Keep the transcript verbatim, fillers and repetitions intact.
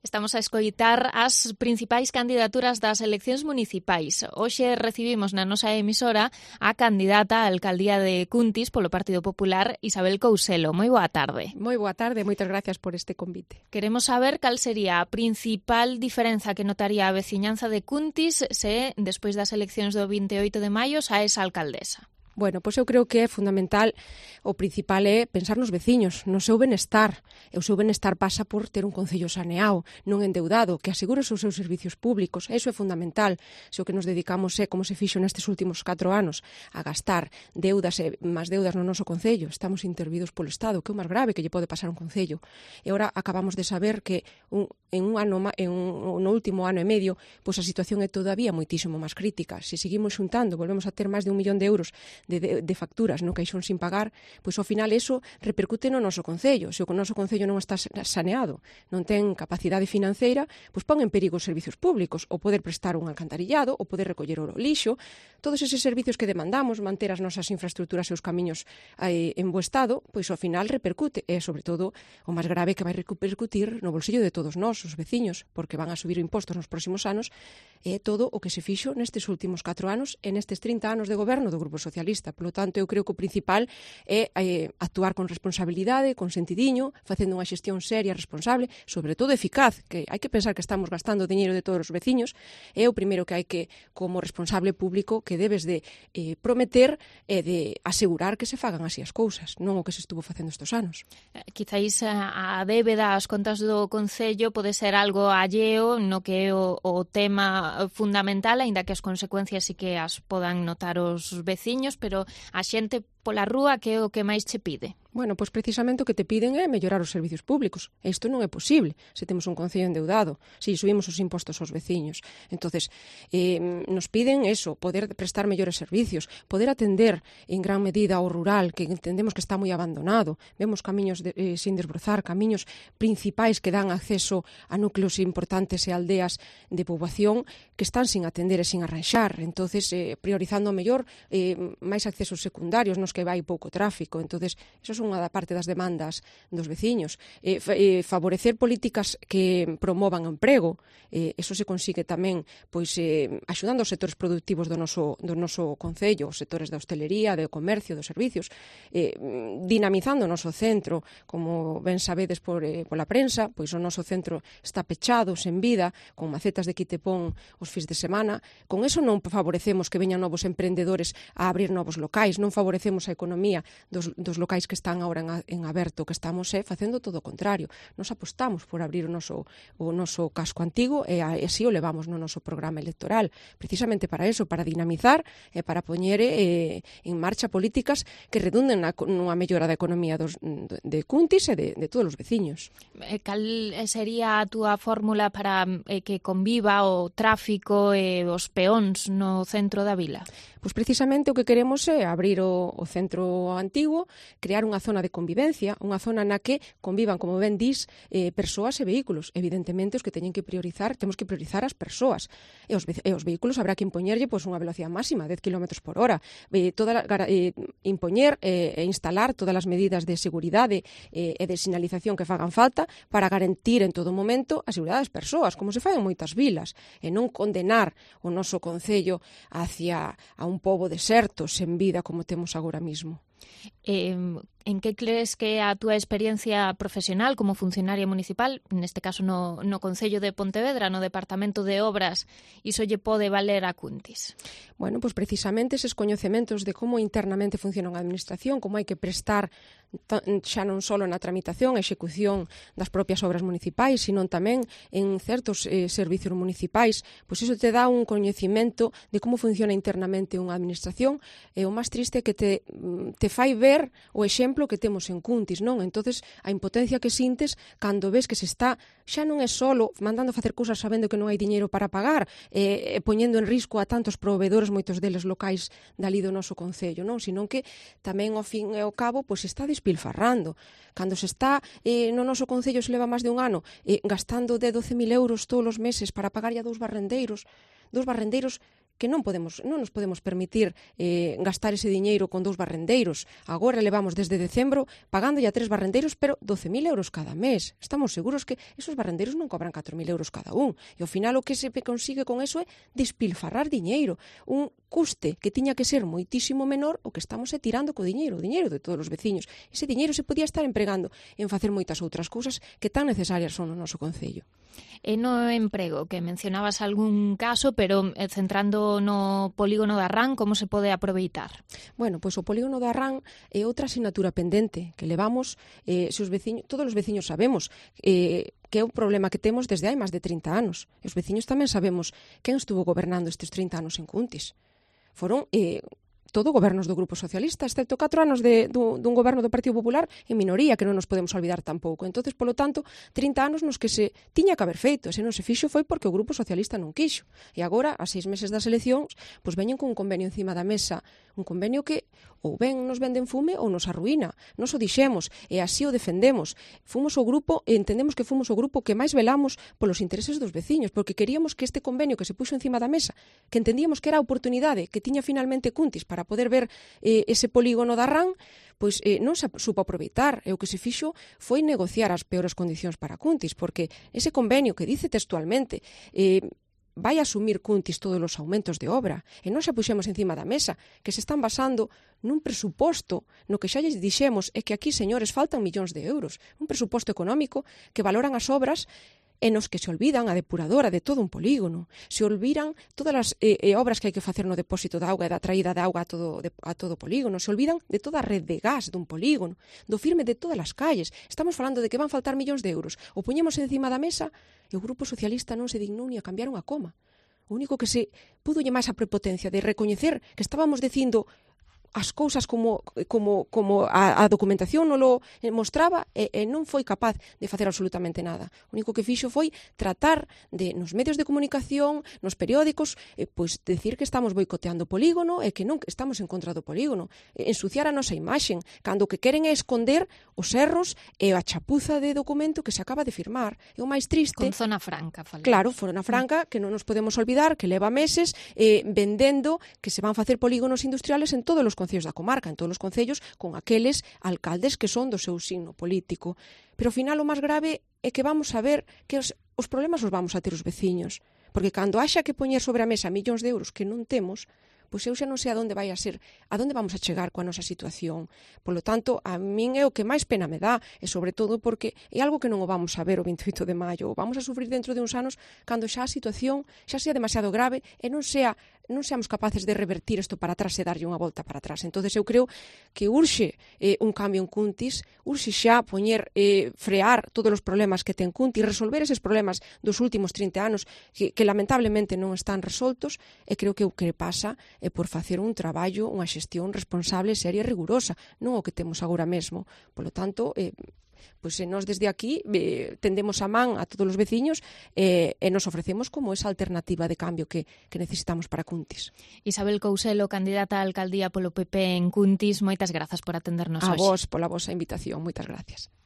Estamos a escoitar as principais candidaturas das eleccións municipais. Hoxe recibimos na nosa emisora a candidata á alcaldía de Cuntis polo Partido Popular, Isabel Couselo. Moi boa tarde. Moi boa tarde, moitas gracias por este convite. Queremos saber cal sería a principal diferenza que notaría a veciñanza de Cuntis se, despois das eleccións do vinte e oito de maio, saes alcaldesa. Bueno, pois eu creo que é fundamental, o principal é pensar nos veciños, no seu benestar. E o seu benestar pasa por ter un concello saneado, non endeudado, que asegure os seus servicios públicos. Eso é fundamental. Se o que nos dedicamos é, como se fixo nestes últimos catro anos, a gastar deudas e máis deudas no noso concello, estamos intervidos polo Estado, que é o máis grave que lle pode pasar a un concello. E agora acabamos de saber que un, en un ano en un, no último ano e medio, pois a situación é todavía moitísimo máis crítica. Se seguimos xuntando, volvemos a ter máis de un millón de euros De, de, de facturas no caixón sin pagar, pois ao final eso repercute no noso concello. Se o noso concello non está saneado, non ten capacidade financeira, pois pon en perigo os servicios públicos, o poder prestar un alcantarillado, o poder recoller o lixo, todos eses servicios que demandamos, manter as nosas infraestructuras e os camiños eh, en bo estado, pois ao final repercute, e sobre todo o máis grave que vai repercutir no bolsillo de todos nós, os veciños, porque van a subir impostos nos próximos anos, é todo o que se fixo nestes últimos catro anos e nestes trinta anos de goberno do Grupo Socialista. Por lo tanto, eu creo que o principal é eh, actuar con responsabilidade, con sentidiño, facendo unha xestión seria, responsable, sobre todo eficaz, que hai que pensar que estamos gastando diñeiro de todos os veciños, é o primeiro que hai que, como responsable público, que debes de eh, prometer e de asegurar que se fagan así as cousas, non o que se estuvo facendo estes anos. Eh, quizáis a, a débeda, as contas do Concello pode ser algo alleo no que é o, o tema fundamental, aínda que as consecuencias sí que as podan notar os veciños, pero pero a xente pola rúa que é o que máis che pide? Bueno, pois precisamente o que te piden é mellorar os servicios públicos. Isto non é posible se temos un concello endeudado, se subimos os impostos aos veciños. Entonces, eh, nos piden eso, poder prestar mellores servicios, poder atender en gran medida ao rural, que entendemos que está moi abandonado. Vemos camiños de, eh, sin desbrozar, camiños principais que dan acceso a núcleos importantes e aldeas de poboación que están sin atender e sin arranxar. Entonces, eh, priorizando mellor eh, máis accesos secundarios nos que vai pouco tráfico. Entonces, eso unha da parte das demandas dos veciños. Eh, eh, favorecer políticas que promovan o emprego, eh, eso se consigue tamén pois eh, axudando os sectores productivos do noso, do noso concello, os sectores da hostelería, do comercio, dos servicios, eh, dinamizando o noso centro, como ben sabedes por, eh, pola prensa, pois o noso centro está pechado, sen vida, con macetas de quitepón os fins de semana. Con eso non favorecemos que veñan novos emprendedores a abrir novos locais, non favorecemos a economía dos, dos locais que están agora en, en aberto, que estamos eh, facendo todo o contrario. Nos apostamos por abrir o noso, o noso casco antigo e así o levamos no noso programa electoral, precisamente para eso, para dinamizar e para poñer eh, en marcha políticas que redunden na, nunha mellora da economía dos, de Cuntis e de, de todos os veciños. Cal sería a túa fórmula para eh, que conviva o tráfico e os peóns no centro da vila? Pois precisamente o que queremos é abrir o, o centro antigo, crear unha zona de convivencia, unha zona na que convivan, como ben dis, eh, persoas e vehículos. Evidentemente, os que teñen que priorizar, temos que priorizar as persoas. E os, e os vehículos habrá que impoñerlle pois, unha velocidade máxima, dez kilómetros por hora. Eh, toda, eh, impoñer eh, e instalar todas as medidas de seguridade eh, e de sinalización que fagan falta para garantir en todo momento a seguridade das persoas, como se fai en moitas vilas, e non condenar o noso concello hacia a un pobo deserto, sen vida, como temos agora mismo. Eh, en que crees que a túa experiencia profesional como funcionaria municipal, neste caso no, no Concello de Pontevedra, no Departamento de Obras, iso lle pode valer a Cuntis? Bueno, pois precisamente eses coñecementos de como internamente funciona unha administración, como hai que prestar xa non só na tramitación e execución das propias obras municipais, sino tamén en certos eh, servicios municipais, pois iso te dá un coñecimento de como funciona internamente unha administración, e o máis triste é que te, te fai ver o exemplo que temos en Cuntis, non? Entonces, a impotencia que sintes cando ves que se está, xa non é solo mandando facer cousas sabendo que non hai diñeiro para pagar, e, e poñendo en risco a tantos proveedores, moitos deles locais dali do noso concello, non? Sino que tamén ao fin e ao cabo, pois está despilfarrando. Cando se está eh, no noso concello se leva máis de un ano eh, gastando de doce mil euros todos os meses para pagar a dous barrendeiros, dous barrendeiros que non podemos non nos podemos permitir eh, gastar ese diñeiro con dous barrendeiros. Agora levamos desde decembro pagando ya tres barrendeiros, pero doce mil euros cada mes. Estamos seguros que esos barrendeiros non cobran catro mil euros cada un. E ao final o que se consigue con eso é despilfarrar diñeiro. Un custe que tiña que ser moitísimo menor o que estamos é tirando co diñeiro, o diñeiro de todos os veciños. Ese diñeiro se podía estar empregando en facer moitas outras cousas que tan necesarias son no noso concello. E no emprego, que mencionabas algún caso, pero eh, centrando no polígono de Arrán, como se pode aproveitar? Bueno, pois o polígono de Arrán é outra asignatura pendente que levamos, eh, se os veciños, todos os veciños sabemos eh, que é un problema que temos desde hai máis de trinta anos. E os veciños tamén sabemos quen estuvo gobernando estes trinta anos en Cuntis. Foron eh, todo gobernos do Grupo Socialista, excepto catro anos de, dun, dun goberno do Partido Popular en minoría, que non nos podemos olvidar tampouco. Entonces, polo tanto, trinta anos nos que se tiña que haber feito. Se non se fixo foi porque o Grupo Socialista non quixo. E agora, a seis meses das eleccións, pois veñen con un convenio encima da mesa, un convenio que ou ben nos venden fume ou nos arruína. Nos o dixemos e así o defendemos. Fomos o grupo e entendemos que fomos o grupo que máis velamos polos intereses dos veciños, porque queríamos que este convenio que se puxo encima da mesa, que entendíamos que era a oportunidade que tiña finalmente Cuntis para poder ver eh, ese polígono de Arrán, pois eh, non se supo aproveitar. E o que se fixo foi negociar as peores condicións para Cuntis, porque ese convenio que dice textualmente eh, vai asumir Cuntis todos os aumentos de obra, e non xa puxemos encima da mesa, que se están basando nun presuposto, no que xa lles dixemos é que aquí, señores, faltan millóns de euros, un presuposto económico que valoran as obras e nos que se olvidan a depuradora de todo un polígono, se olvidan todas as eh, eh, obras que hai que facer no depósito de auga e da traída de auga a todo, de, a todo o polígono, se olvidan de toda a red de gas dun polígono, do firme de todas as calles. Estamos falando de que van faltar millóns de euros. O puñemos encima da mesa e o Grupo Socialista non se dignou ni a cambiar unha coma. O único que se pudo lle máis a prepotencia de recoñecer que estábamos dicindo as cousas como, como, como a, a documentación non lo mostraba e, e non foi capaz de facer absolutamente nada. O único que fixo foi tratar de, nos medios de comunicación, nos periódicos, eh, pois decir que estamos boicoteando o polígono e que non que estamos en contra do polígono, eh, ensuciar a nosa imaxen, cando o que queren é esconder os erros e a chapuza de documento que se acaba de firmar. É o máis triste. Con zona franca, falamos. Claro, zona franca, que non nos podemos olvidar, que leva meses eh, vendendo que se van facer polígonos industriales en todos os concellos da comarca, en todos os concellos, con aqueles alcaldes que son do seu signo político. Pero ao final o máis grave é que vamos a ver que os, os problemas os vamos a ter os veciños, porque cando haxa que poñer sobre a mesa millóns de euros que non temos, pois eu xa non sei a donde vai a ser, a donde vamos a chegar coa nosa situación. Por lo tanto, a min é o que máis pena me dá, e sobre todo porque é algo que non o vamos a ver o vinte e oito de maio, o vamos a sufrir dentro de uns anos cando xa a situación xa sea demasiado grave e non sea non seamos capaces de revertir isto para atrás e darlle unha volta para atrás. Entonces eu creo que urxe eh, un cambio en Cuntis, urxe xa poñer, eh, frear todos os problemas que ten Cuntis, resolver eses problemas dos últimos trinta anos que, que lamentablemente non están resoltos, e creo que o que pasa é por facer un traballo, unha xestión responsable, seria e rigurosa, non o que temos agora mesmo. Por lo tanto, eh, pois se nós desde aquí eh, tendemos a man a todos os veciños eh, e nos ofrecemos como esa alternativa de cambio que, que necesitamos para Cuntis. Isabel Couselo, candidata a alcaldía polo P P en Cuntis, moitas grazas por atendernos a hoxe. A vos pola vosa invitación, moitas gracias.